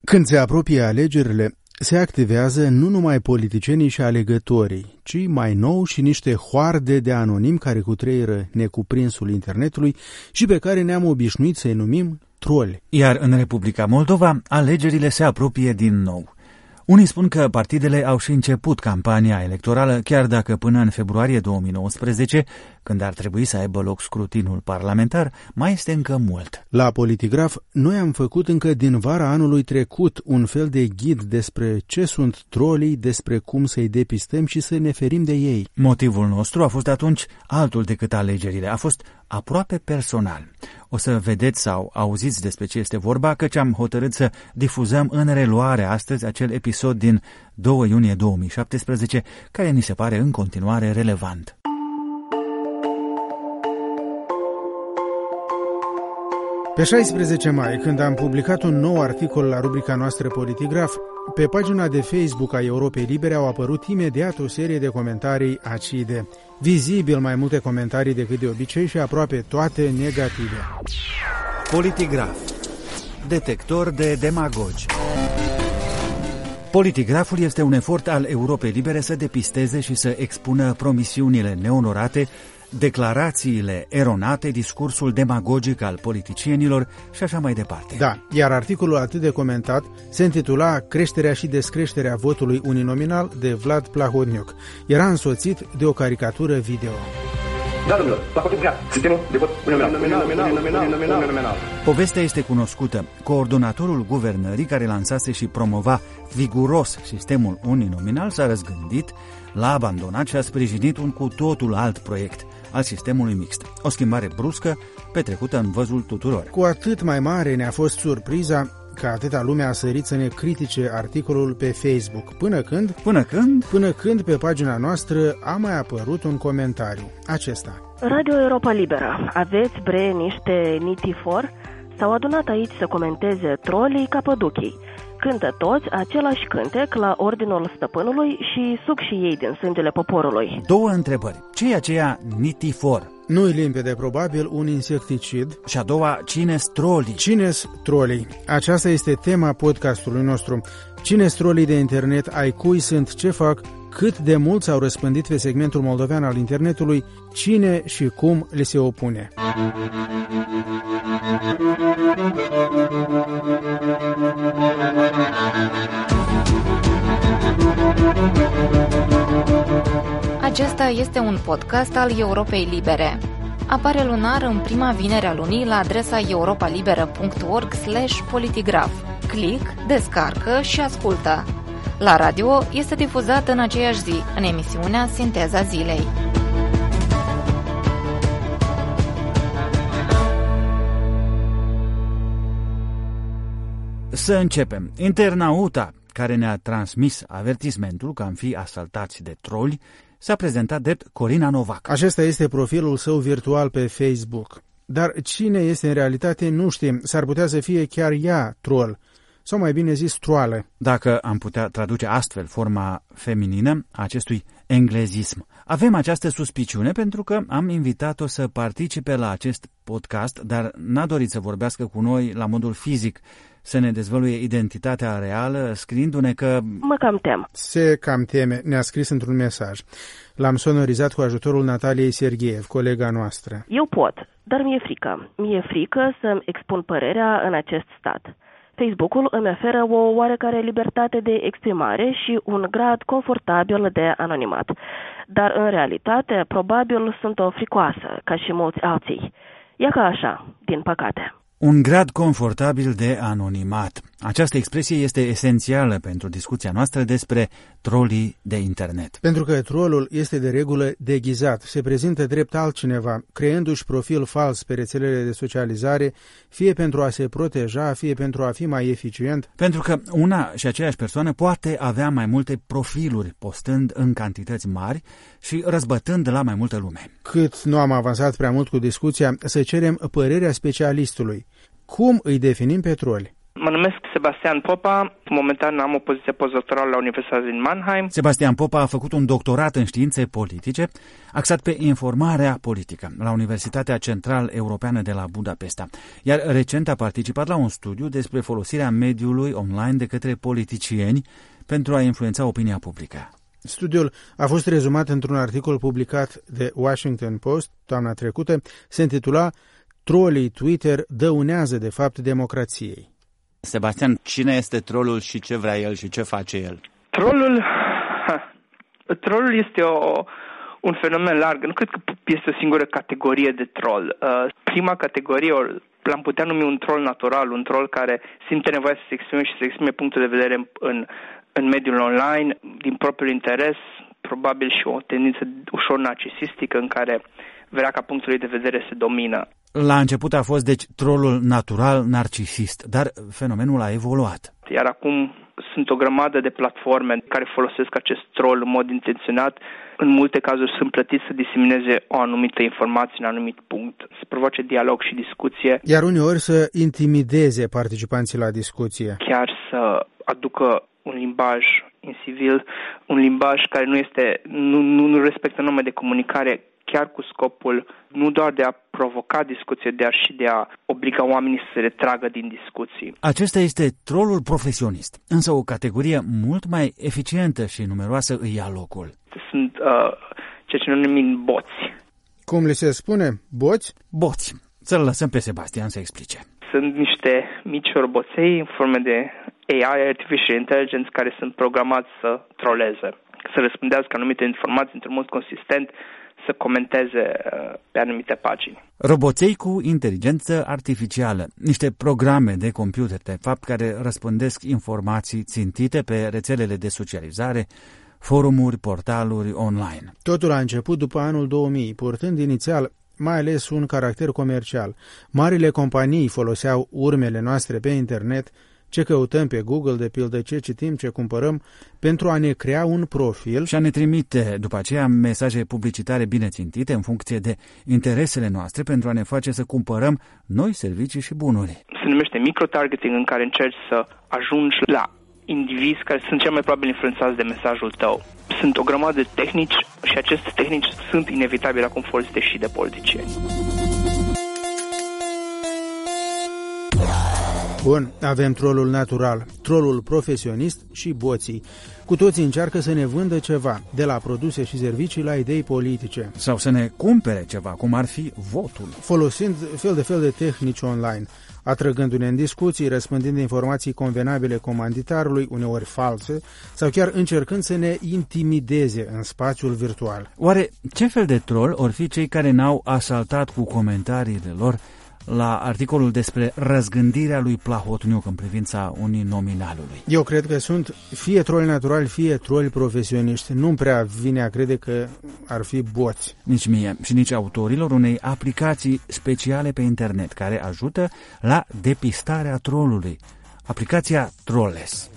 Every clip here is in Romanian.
Când se apropie alegerile, se activează nu numai politicienii și alegătorii, ci mai nou și niște hoarde de anonimi care cutreieră necuprinsul internetului și pe care ne-am obișnuit să-i numim troli. Iar în Republica Moldova, alegerile se apropie din nou. Unii spun că partidele au și început campania electorală, chiar dacă până în februarie 2019, când ar trebui să aibă loc scrutinul parlamentar, mai este încă mult. La Politigraf, noi am făcut încă din vara anului trecut un fel de ghid despre ce sunt trolii, despre cum să-i depistăm și să ne ferim de ei. Motivul nostru a fost atunci altul decât alegerile, a fost aproape personal. O să vedeți sau auziți despre ce este vorba, căci am hotărât să difuzăm în reluare astăzi acel episod din 2 iunie 2017, care ni se pare în continuare relevant. Pe 16 mai, când am publicat un nou articol la rubrica noastră Politigraf, pe pagina de Facebook a Europei Libere au apărut imediat o serie de comentarii acide. Vizibil mai multe comentarii decât de obicei și aproape toate negative. Politigraf. Detector de demagogi. Politigraful este un efort al Europei Libere să depisteze și să expună promisiunile neonorate, declarațiile eronate, discursul demagogic al politicienilor și așa mai departe. Da, iar articolul atât de comentat se intitula Creșterea și descreșterea votului uninominal de Vlad Plahotniuc. Era însoțit de o caricatură video. Da, domnilor, Plahotniuc, sistemul de vot uninominal. Povestea este cunoscută. Coordonatorul guvernării, care lansase și promova viguros sistemul uninominal, s-a răzgândit, l-a abandonat și a sprijinit un cu totul alt proiect al sistemului mixt. O schimbare bruscă, petrecută în văzul tuturor. Cu atât mai mare ne-a fost surpriza că atâta lume a sărit să ne critique articolul pe Facebook, până când pe pagina noastră a mai apărut un comentariu, acesta. Radio Europa Liberă, aveți niște nitifor? S-au adunat aici să comenteze trolii ca păduchii. Cântă toți același cântec la ordinul stăpânului și suc și ei din sângele poporului. Două întrebări. Ce e aceea nitifor? Nu-i limpede, probabil un insecticid. Și a doua, cine-s trolii? Cine-s trolii? Aceasta este tema podcastului nostru. Cine-s trolii de internet, ai cui sunt, ce fac, cât de mult s-au răspândit pe segmentul moldovean al internetului, cine și cum le se opune. Acesta este un podcast al Europei Libere. Apare lunar în prima vinere a lunii la adresa europalibera.org/politigraf. Click, descarcă și ascultă. La radio este difuzat în aceeași zi, în emisiunea Sinteza Zilei. Să începem. Internauta care ne-a transmis avertismentul că am fi asaltați de troli s-a prezentat drept Corina Novac. Acesta este profilul său virtual pe Facebook. Dar cine este în realitate nu știm. S-ar putea să fie chiar ea troll, sau mai bine zis troală. Dacă am putea traduce astfel forma feminină a acestui englezism. Avem această suspiciune pentru că am invitat-o să participe la acest podcast, dar n-a dorit să vorbească cu noi la modul fizic, să ne dezvăluie identitatea reală, scriindu-ne că... Mă cam tem. Se cam teme, ne-a scris într-un mesaj. L-am sonorizat cu ajutorul Nataliei Serghiev, colega noastră. Eu pot, dar mi-e frică. Mi-e frică să-mi expun părerea în acest stat. Facebook-ul îmi oferă o oarecare libertate de exprimare și un grad confortabil de anonimat. Dar, în realitate, probabil sunt o fricoasă, ca și mulți alții. Ia ca așa, din păcate. Un grad confortabil de anonimat. Această expresie este esențială pentru discuția noastră despre trolii de internet. Pentru că trollul este de regulă deghizat, se prezintă drept altcineva, creându-și profil fals pe rețelele de socializare, fie pentru a se proteja, fie pentru a fi mai eficient. Pentru că una și aceeași persoană poate avea mai multe profiluri, postând în cantități mari și răzbătând la mai multă lume. Cât nu am avansat prea mult cu discuția, să cerem părerea specialistului. Cum îi definim pe troli? Mă numesc Sebastian Popa, momentan am o poziție postdoctorală la Universitatea din Mannheim. Sebastian Popa a făcut un doctorat în științe politice, axat pe informarea politică, la Universitatea Central Europeană de la Budapesta, iar recent a participat la un studiu despre folosirea mediului online de către politicieni pentru a influența opinia publică. Studiul a fost rezumat într-un articol publicat de Washington Post toamna trecută, se intitula "Trolii Twitter dăunează de fapt democrației". Sebastian, cine este trollul și ce vrea el și ce face el? Trollul este un fenomen larg. Nu cred că este o singură categorie de troll. Prima categorie l-am putea numi un troll natural, un troll care simte nevoia să se exprime și să exprime punctul de vedere în mediul online, din propriul interes, probabil și o tendință ușor narcisistică în care vrea ca punctul ei de vedere se domină. La început a fost, deci, trollul natural narcisist, dar fenomenul a evoluat. Iar acum sunt o grămadă de platforme care folosesc acest troll în mod intenționat. În multe cazuri sunt plătiți să disemineze o anumită informație în un anumit punct, să provoace dialog și discuție. Iar uneori să intimideze participanții la discuție. Chiar să aducă un limbaj incivil, un limbaj care nu respectă norme de comunicare, chiar cu scopul nu doar de a provoca discuție, dar și de a obliga oamenii să se retragă din discuții. Acesta este trollul profesionist, însă o categorie mult mai eficientă și numeroasă îi ia locul. Sunt ceea ce noi numim boți. Cum li se spune? Boți? Boți. Să-l lăsăm pe Sebastian să explice. Sunt niște mici roboței în forme de AI, Artificial Intelligence, care sunt programați să troleze, să răspândească anumite informații într-un mod consistent, să comenteze pe anumite pagini. Roboței cu inteligență artificială, niște programe de computer, de fapt, care răspândesc informații țintite pe rețelele de socializare, forumuri, portaluri online. Totul a început după anul 2000, purtând inițial mai ales un caracter comercial. Marile companii foloseau urmele noastre pe internet, ce căutăm pe Google, de pildă, ce citim, ce cumpărăm, pentru a ne crea un profil și a ne trimite după aceea mesaje publicitare bine țintite în funcție de interesele noastre pentru a ne face să cumpărăm noi servicii și bunuri. Se numește microtargeting, în care încerci să ajungi la indivizi care sunt cel mai probabil influențați de mesajul tău. Sunt o grămadă de tehnici și aceste tehnici sunt inevitabile acum folosite și de politicieni. Bun, avem trollul natural, trollul profesionist și boții. Cu toții încearcă să ne vândă ceva, de la produse și servicii la idei politice. Sau să ne cumpere ceva, cum ar fi votul. Folosind fel de tehnici online, atrăgându-ne în discuții, răspândind informații convenabile comanditarului, uneori false, sau chiar încercând să ne intimideze în spațiul virtual. Oare ce fel de troll or fi cei care n-au asaltat cu comentariile lor la articolul despre răzgândirea lui Plahotniuc în privința uninominalului? Eu cred că sunt fie troli naturali, fie troli profesioniști. Nu-mi prea vine a crede că ar fi boți. Nici mie și nici autorilor unei aplicații speciale pe internet care ajută la depistarea trollului. Aplicația Trollless.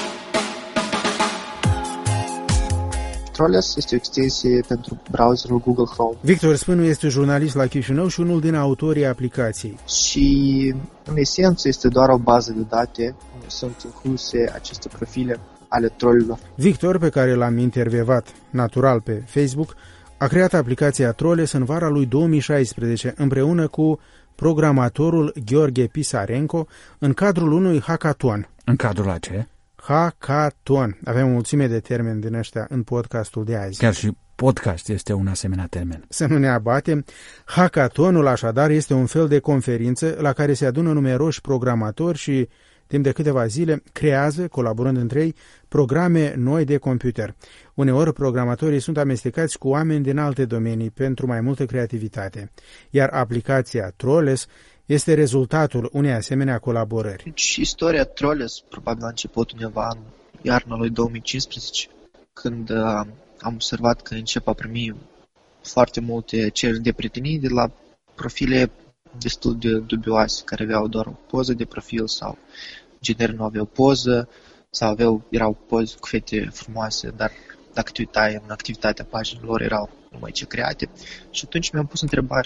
Trollless este o extensie pentru browserul Google Chrome. Victor Spânu este jurnalist la Chișinău și unul din autorii aplicației. Și, în esență, este doar o bază de date unde sunt incluse aceste profile ale trollilor. Victor, pe care l-am intervievat natural pe Facebook, a creat aplicația Trollless în vara lui 2016 împreună cu programatorul Gheorghe Pisarenko în cadrul unui hackathon. În cadrul a ce? Hackathon. Avem o mulțime de termeni din ăștia în podcastul de azi. Chiar și podcast este un asemenea termen. Să nu ne abatem. Hackathonul, așadar, este un fel de conferință la care se adună numeroși programatori și, timp de câteva zile, creează, colaborând între ei, programe noi de computer. Uneori, programatorii sunt amestecați cu oameni din alte domenii pentru mai multă creativitate. Iar aplicația Trollless este rezultatul unei asemenea colaborări. Și istoria Trollless probabil a început undeva în iarna lui 2015, când am observat că încep a primi foarte multe cereri de prietenii de la profile destul de dubioase, care aveau doar o poză de profil sau generi nu aveau poză sau erau poze cu fete frumoase, dar dacă te uitai în activitatea paginilor erau numai ce create. Și atunci mi-am pus întrebarea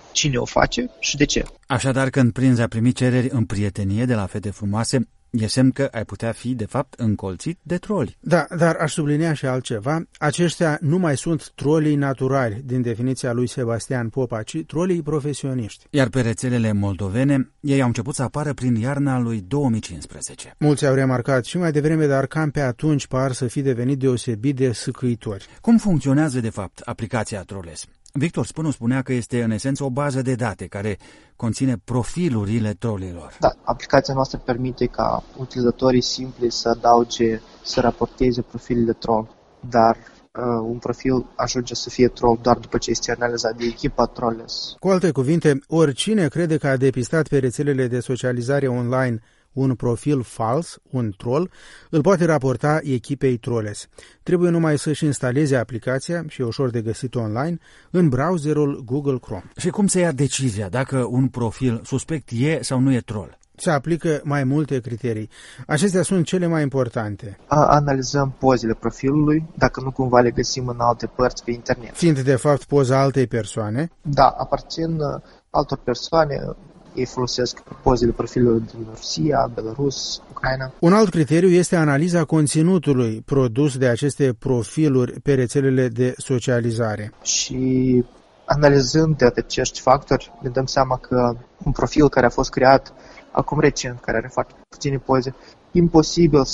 cine o face și de ce. Așadar, când prinzi a primi cereri în prietenie de la fete frumoase, e semn că ai putea fi, de fapt, încolțit de troli. Da, dar aș sublinia și altceva. Aceștia nu mai sunt trolii naturali, din definiția lui Sebastian Popa, ci trolii profesioniști. Iar pe rețelele moldovene, ei au început să apară prin iarna lui 2015. Mulți au remarcat și mai devreme, dar cam pe atunci par să fi devenit deosebit de sâcâitori. Cum funcționează, de fapt, aplicația Troles? Victor Spânu spunea că este în esență o bază de date care conține profilurile trolilor. Da, aplicația noastră permite ca utilizatorii simpli să adauge, să raporteze profilul de troll, dar un profil ajunge să fie troll doar după ce este analizat de echipa Troles. Cu alte cuvinte, oricine crede că a depistat pe rețelele de socializare online un profil fals, un troll, îl poate raporta echipei Troles. Trebuie numai să-și instaleze aplicația, și e ușor de găsit online, în browserul Google Chrome. Și cum se ia decizia dacă un profil suspect e sau nu e troll? Se aplică mai multe criterii. Acestea sunt cele mai importante. Analizăm pozele profilului, dacă nu cumva le găsim în alte părți pe internet. Fiind de fapt poza altei persoane? Da, aparțin altor persoane. Ei folosesc pozele profilului din Rusia, Belarus, Ucraina. Un alt criteriu este analiza conținutului produs de aceste profiluri pe rețelele de socializare. Și analizând de acești factori, ne dăm seama că un profil care a fost creat acum recent, care are foarte puține poze, imposibil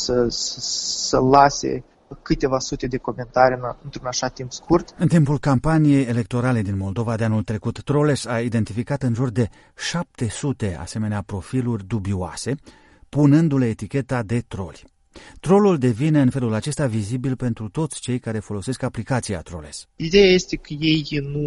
să lase câteva sute de comentarii într-un așa timp scurt. În timpul campaniei electorale din Moldova de anul trecut, Troles a identificat în jur de 700 asemenea profiluri dubioase, punându-le eticheta de troli. Trollul devine în felul acesta vizibil pentru toți cei care folosesc aplicația Troles. Ideea este că ei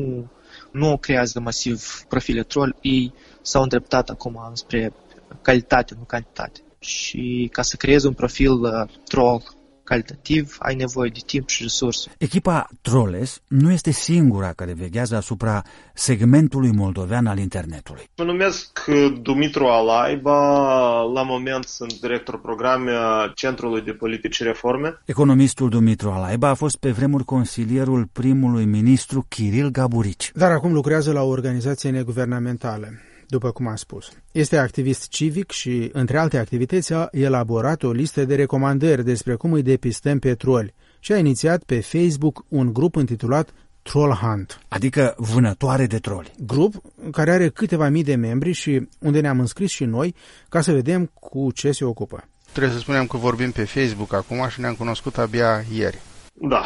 nu creează masiv profile troll, ei s-au îndreptat acum spre calitate, nu cantitate. Și ca să creezi un profil troll calitativ, ai nevoie de timp și resurse. Echipa Troles nu este singura care veghează asupra segmentului moldovean al internetului. Mă numesc Dumitru Alaiba, la moment sunt director programe a Centrului de Politici și Reforme. Economistul Dumitru Alaiba a fost pe vremuri consilierul primului ministru Kiril Gaburici. Dar acum lucrează la o organizație neguvernamentală. După cum am spus. Este activist civic și, între alte activități, a elaborat o listă de recomandări despre cum îi depistăm pe troli și a inițiat pe Facebook un grup intitulat Troll Hunt. Adică vânătoare de troli. Grup care are câteva mii de membri și unde ne-am înscris și noi ca să vedem cu ce se ocupă. Trebuie să spunem că vorbim pe Facebook acum și ne-am cunoscut abia ieri. Da.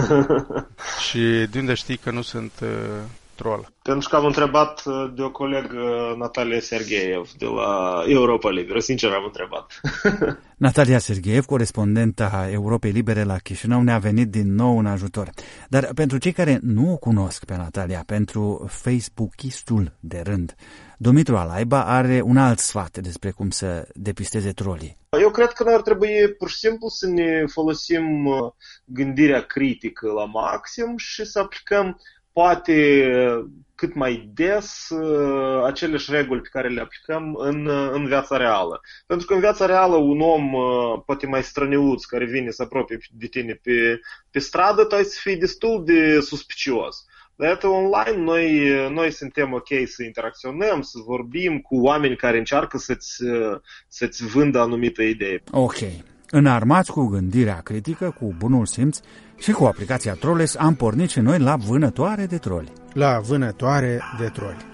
Și de unde știi că nu sunt troll? Pentru că am întrebat de o colegă, Natalia Sergeev, de la Europa Liberă. Sincer, am întrebat. Natalia Sergeev, corespondenta Europei Libere la Chișinău, ne-a venit din nou în ajutor. Dar pentru cei care nu o cunosc pe Natalia, pentru facebookistul de rând, Dumitru Alaiba are un alt sfat despre cum să depisteze trolii. Eu cred că noi ar trebui pur și simplu să ne folosim gândirea critică la maxim și să aplicăm poate cât mai des aceleași reguli pe care le aplicăm în viața reală. Pentru că în viața reală un om poate mai străniuț care vine să apropie de tine pe stradă, tu ai să fii destul de suspicios. De aceea online noi suntem ok să interacționăm, să vorbim cu oameni care încearcă să-ți vândă anumită idee. Ok. Înarmați cu gândirea critică, cu bunul simț și cu aplicația Troles, am pornit și noi la vânătoare de troli. La vânătoare de troli.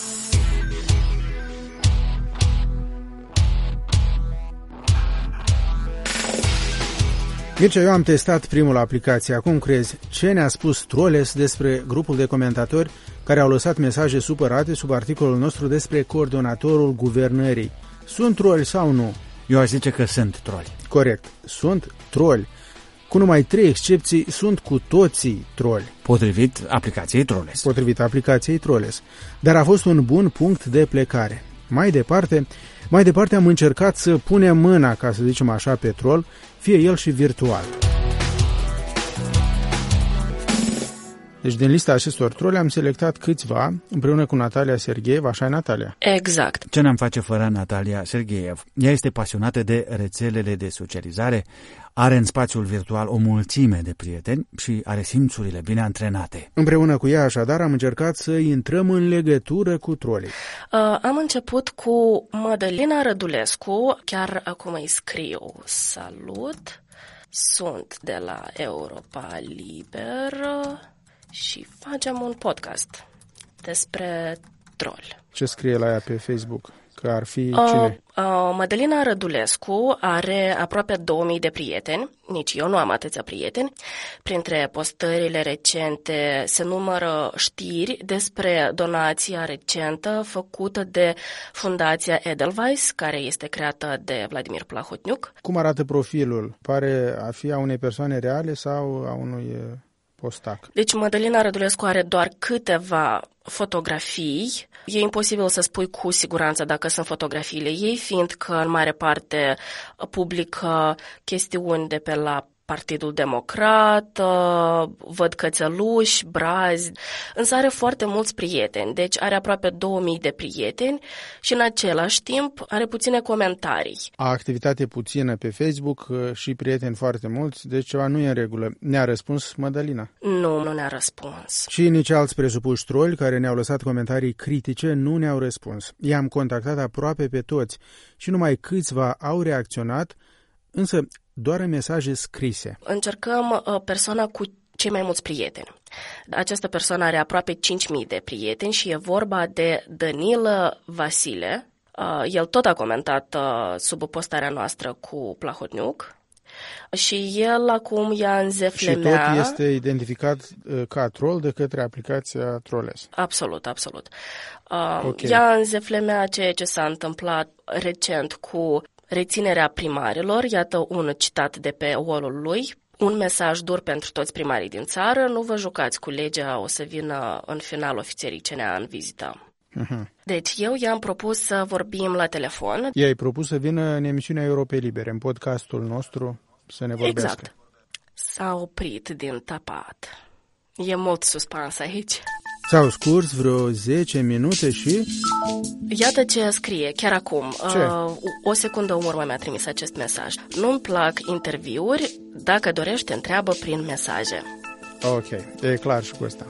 Mircea, eu am testat primul aplicație. Acum crezi, ce ne-a spus Troles despre grupul de comentatori care au lăsat mesaje supărate sub articolul nostru despre coordonatorul guvernării? Sunt troli sau nu? Eu aș zice că sunt troli. Corect, sunt troli. Cu numai 3 excepții, sunt cu toții troli. Potrivit aplicației Troles. Potrivit aplicației Troles. Dar a fost un bun punct de plecare. Mai departe am încercat să punem mâna, ca să zicem așa, pe troll, fie el și virtual. Deci din lista acestor troli am selectat câțiva împreună cu Natalia Sergeev, așa e Natalia? Exact. Ce ne-am face fără Natalia Sergeev? Ea este pasionată de rețelele de socializare, are în spațiul virtual o mulțime de prieteni și are simțurile bine antrenate. Împreună cu ea, așadar, am încercat să intrăm în legătură cu trolii. Am început cu Mădălina Rădulescu, chiar acum îi scriu. Salut, sunt de la Europa Liberă și facem un podcast despre troli. Ce scrie la ea pe Facebook? Că ar fi cine? Mădălina Rădulescu are aproape 2000 de prieteni, nici eu nu am atâția prieteni. Printre postările recente se numără știri despre donația recentă făcută de Fundația Edelweiss, care este creată de Vladimir Plahotniuc. Cum arată profilul? Pare a fi a unei persoane reale sau a unui postac? Deci Mădălina Rădulescu are doar câteva fotografii. E imposibil să spui cu siguranță dacă sunt fotografiile ei, fiindcă în mare parte publică chestiuni de pe la Partidul Democrat, văd cățeluși, brazi, însă are foarte mulți prieteni, deci are aproape 2000 de prieteni și în același timp are puține comentarii. Activitate puțină pe Facebook și prieteni foarte mulți, deci ceva nu e în regulă. Ne-a răspuns Mădălina? Nu ne-a răspuns. Și nici alți presupuși troli care ne-au lăsat comentarii critice nu ne-au răspuns. I-am contactat aproape pe toți și numai câțiva au reacționat, însă doar în mesaje scrise. Încercăm persoana cu cei mai mulți prieteni. Această persoană are aproape 5.000 de prieteni și e vorba de Danilă Vasile. El tot a comentat sub postarea noastră cu Plahotniuc și el acum ia în zeflemea... Și tot este identificat ca troll de către aplicația Trolles. Absolut. Okay. Ia în zeflemea ceea ce s-a întâmplat recent cu reținerea primarilor, iată un citat de pe wall-ul lui, un mesaj dur pentru toți primarii din țară, nu vă jucați cu legea, o să vină în final ofițerii CNA în vizită. Deci eu i-am propus să vorbim la telefon. I-ai propus să vină în emisiunea Europei Libere, în podcastul nostru, să ne vorbească. Exact. S-a oprit din tapat. E mult suspans aici. S-au scurs vreo 10 minute și... Iată ce scrie chiar acum. Ce? O secundă în urmă mi-a trimis acest mesaj. Nu-mi plac interviuri, dacă dorești întreabă prin mesaje. Ok, e clar și cu asta.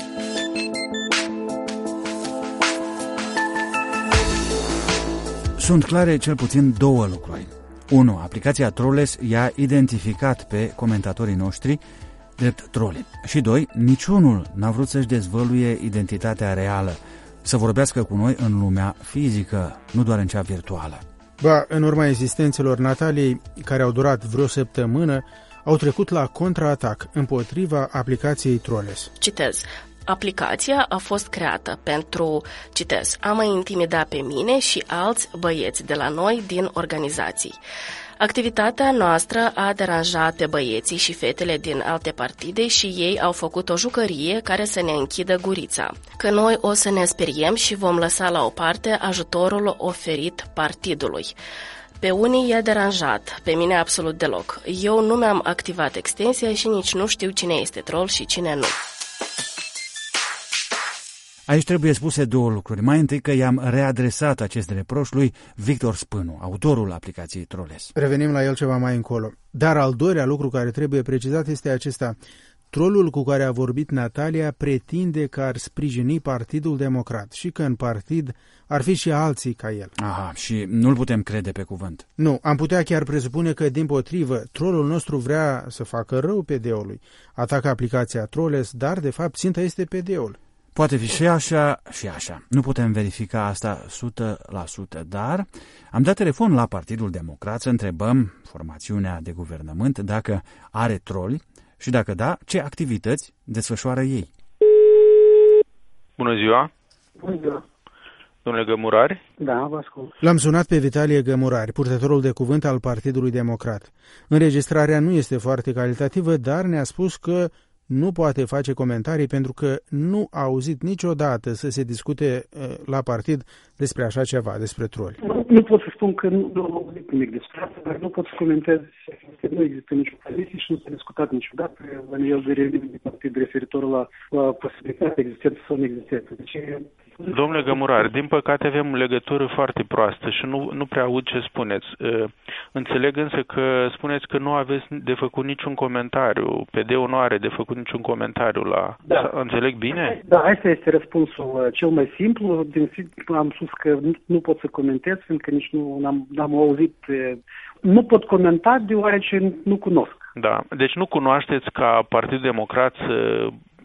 Sunt clare cel puțin două lucruri. 1. Aplicația Trolles i-a identificat pe comentatorii noștri drept troli. Și 2. Niciunul n-a vrut să-și dezvăluie identitatea reală, să vorbească cu noi în lumea fizică, nu doar în cea virtuală. Ba, în urma insistențelor Nataliei, care au durat vreo săptămână, au trecut la contraatac împotriva aplicației Trolles. Citez. Aplicația a fost creată pentru, citez, a mă intimida pe mine și alți băieți de la noi din organizații. Activitatea noastră a deranjat pe băieții și fetele din alte partide și ei au făcut o jucărie care să ne închidă gurița. Că noi o să ne speriem și vom lăsa la o parte ajutorul oferit partidului. Pe unii i-a deranjat, pe mine absolut deloc. Eu nu mi-am activat extensia și nici nu știu cine este troll și cine nu. Aici trebuie spuse două lucruri. Mai întâi că i-am readresat acest reproș lui Victor Spânu, autorul aplicației Trolles. Revenim la el ceva mai încolo. Dar al doilea lucru care trebuie precizat este acesta. Trolul cu care a vorbit Natalia pretinde că ar sprijini Partidul Democrat și că în partid ar fi și alții ca el. Aha, și nu-l putem crede pe cuvânt. Nu, am putea chiar presupune că, dimpotrivă, trolul nostru vrea să facă rău PD-ului. Atacă aplicația Trolles, dar, de fapt, ținta este PD-ul. Poate fi și așa și așa. Nu putem verifica asta 100%, dar am dat telefon la Partidul Democrat să întrebăm formațiunea de guvernământ dacă are troli și dacă da, ce activități desfășoară ei. Bună ziua! Bună ziua! Domnule Gămurari? Da, vă ascult. L-am sunat pe Vitalie Gămurari, purtătorul de cuvânt al Partidului Democrat. Înregistrarea nu este foarte calitativă, dar ne-a spus că nu poate face comentarii pentru că nu a auzit niciodată să se discute la partid despre așa ceva, despre troli. Nu pot să spun că nu am auzit nimic despre asta, dar nu pot să comentez că nu există nicio poziție și nu s-a discutat niciodată la nivel de reuniune de partid referitor la posibilitatea existență sau neexistență. Deci, domnule Gămurar, din păcate avem legătură foarte proastă și nu prea aud ce spuneți. Înțeleg însă că spuneți că nu aveți de făcut niciun comentariu. PD-ul nu are de făcut niciun comentariu la... Da. Înțeleg bine? Da, asta este răspunsul cel mai simplu. Am spus că nu pot să comentez, fiindcă nici n-am auzit... Nu pot comenta deoarece nu cunosc. Da, deci nu cunoașteți ca Partidul Democrat să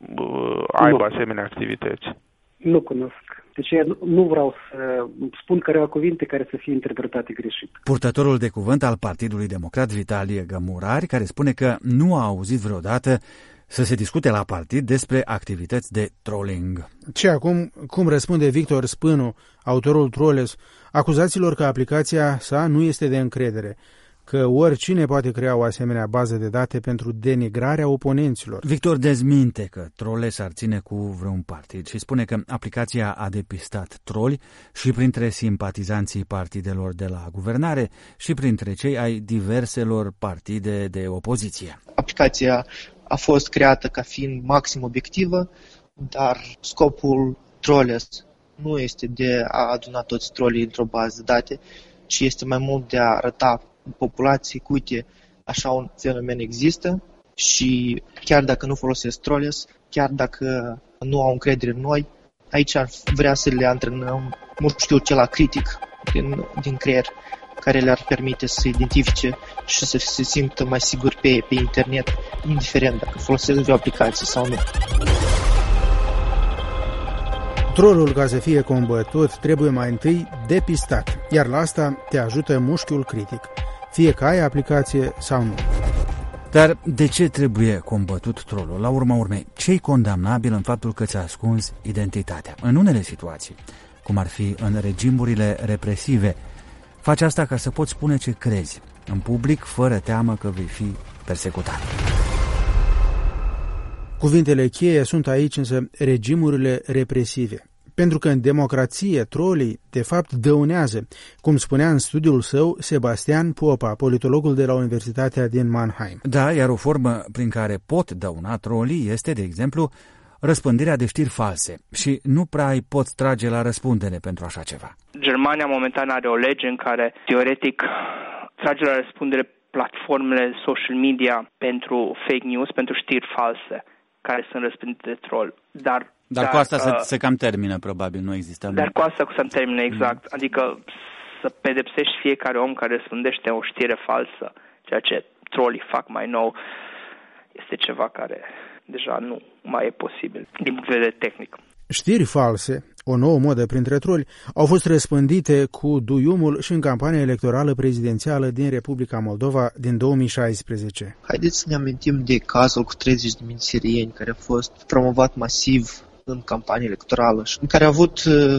aibă asemenea activități. Nu cunosc. Deci nu vreau să spun câteva cuvinte care să fie interpretate greșit. Purtătorul de cuvânt al Partidului Democrat, Vitalie Gămurari, care spune că nu a auzit vreodată să se discute la partid despre activități de trolling. Și acum, cum răspunde Victor Spânu, autorul Troles, acuzațiilor că aplicația sa nu este de încredere, că oricine poate crea o asemenea bază de date pentru denigrarea oponenților. Victor dezminte că Troles ar ține cu vreun partid și spune că aplicația a depistat troli și printre simpatizanții partidelor de la guvernare și printre cei ai diverselor partide de opoziție. Aplicația a fost creată ca fiind maxim obiectivă, dar scopul Troles nu este de a aduna toți trolii într-o bază de date, ci este mai mult de a arăta populației că, uite, așa un fenomen există și chiar dacă nu folosesc Troles, chiar dacă nu au încredere în noi, aici ar vrea să le antrenăm, nu știu, ceva critic din creier, care le-ar permite să identifice și să se simtă mai sigur pe internet, indiferent dacă folosesc vreo aplicație sau nu. Trolul, ca să fie combătut, trebuie mai întâi depistat, iar la asta te ajută mușchiul critic, fie că ai aplicație sau nu. Dar de ce trebuie combătut trolul? La urma urmei, ce-i condamnabil în faptul că ți-a ascuns identitatea? În unele situații, cum ar fi în regimurile represive, faci asta ca să poți spune ce crezi, în public, fără teamă că vei fi persecutat. Cuvintele cheie sunt aici însă regimurile represive. Pentru că în democrație trolii, de fapt, dăunează, cum spunea în studiul său Sebastian Popa, politologul de la Universitatea din Mannheim. Da, iar o formă prin care pot dăuna trolii este, de exemplu, răspândirea de știri false și nu prea îi poți trage la răspundere pentru așa ceva. Germania momentan are o lege în care, teoretic, trage la răspundere platformele social media pentru fake news, pentru știri false, care sunt răspândite de troll. Dar cu asta se cam termină, probabil, nu există. Dar cu asta se termină, exact. Adică să pedepsești fiecare om care răspândește o știre falsă, ceea ce trolii fac mai nou, este ceva care deja nu mai e posibil din punct de vedere tehnic. Știri false, o nouă modă printre troli, au fost răspândite cu duiumul și în campania electorală prezidențială din Republica Moldova din 2016. Haideți să ne amintim de cazul cu 30.000 sirieni care a fost promovat masiv în campania electorală și care a avut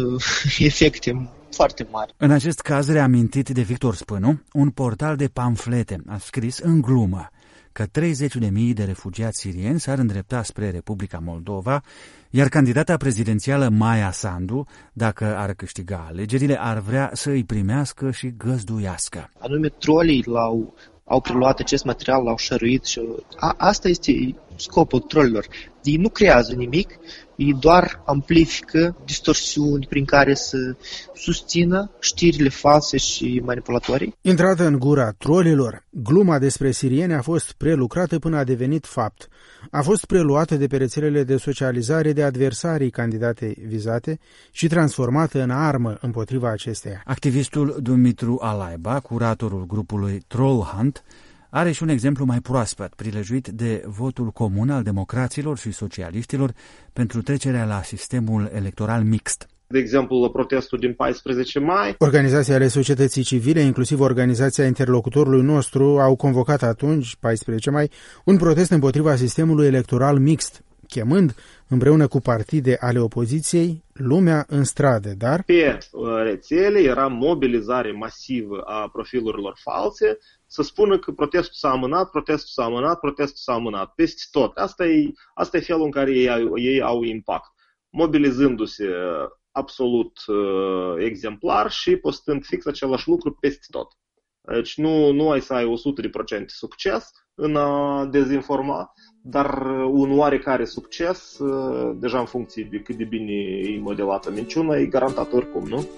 efecte foarte mari. În acest caz reamintit de Victor Spânu, un portal de pamflete a scris în glumă că 30.000 de refugiați sirieni s-ar îndrepta spre Republica Moldova, iar candidata prezidențială Maia Sandu, dacă ar câștiga alegerile, ar vrea să îi primească și găzduiască. Anume, trolii au preluat acest material, l-au șăruit și asta este scopul trolilor. Ei nu creează nimic, ei doar amplifică distorsiuni prin care să susțină știrile false și manipulatorii. Intrată în gura trolilor, gluma despre sirieni a fost prelucrată până a devenit fapt. A fost preluată de pe rețelele de socializare de adversarii candidatei vizate și transformată în armă împotriva acesteia. Activistul Dumitru Alaiba, curatorul grupului Troll Hunt, are și un exemplu mai proaspăt, prilejuit de votul comun al democraților și socialiștilor pentru trecerea la sistemul electoral mixt. De exemplu, la protestul din 14 mai. Organizațiile ale societății civile, inclusiv organizația interlocutorului nostru, au convocat atunci, 14 mai, un protest împotriva sistemului electoral mixt, chemând, împreună cu partide ale opoziției, lumea în stradă, dar pe rețele era mobilizare masivă a profilurilor false să spună că protestul s-a amânat, peste tot. Asta e felul în care ei au impact, mobilizându-se absolut exemplar și postând fix același lucru peste tot. Deci nu ai să ai 100% succes în a dezinforma, dar un oarecare succes, deja în funcție de cât de bine e modelată minciuna, e garantat oricum, nu?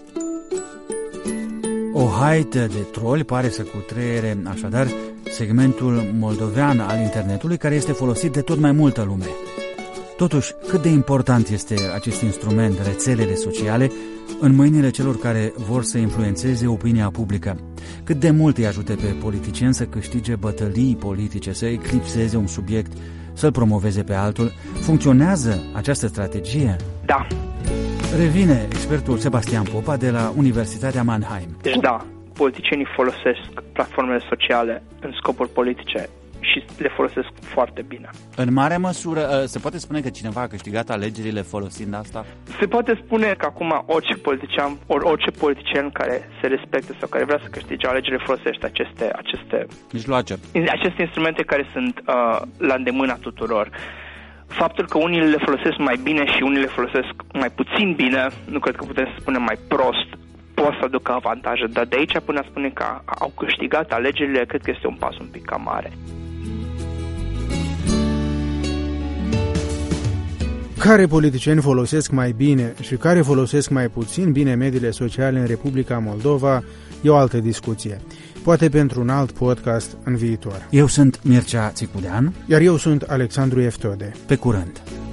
O haită de troli pare să cutreiere așadar segmentul moldovean al internetului, care este folosit de tot mai multă lume. Totuși, cât de important este acest instrument, rețelele sociale, în mâinile celor care vor să influențeze opinia publică? Cât de mult îi ajută pe politicieni să câștige bătălii politice, să eclipseze un subiect, să-l promoveze pe altul? Funcționează această strategie? Da. Revine expertul Sebastian Popa de la Universitatea Mannheim. Deci da, politicienii folosesc platformele sociale în scopuri politice și le folosesc foarte bine. În mare măsură, se poate spune că cineva a câștigat alegerile folosind asta? Se poate spune că acum orice politician care se respectă sau care vrea să câștige alegerile folosește aceste mijloace. Aceste instrumente care sunt la îndemâna tuturor. Faptul că unii le folosesc mai bine și unii le folosesc mai puțin bine, nu cred că putem să spunem mai prost, pot să aducă avantaje, dar de aici până a spune că au câștigat alegerile, cred că este un pas un pic cam mare. Care politicieni folosesc mai bine și care folosesc mai puțin bine mediile sociale în Republica Moldova e o altă discuție. Poate pentru un alt podcast în viitor. Eu sunt Mircea Țicudean. Iar eu sunt Alexandru Eftode. Pe curând!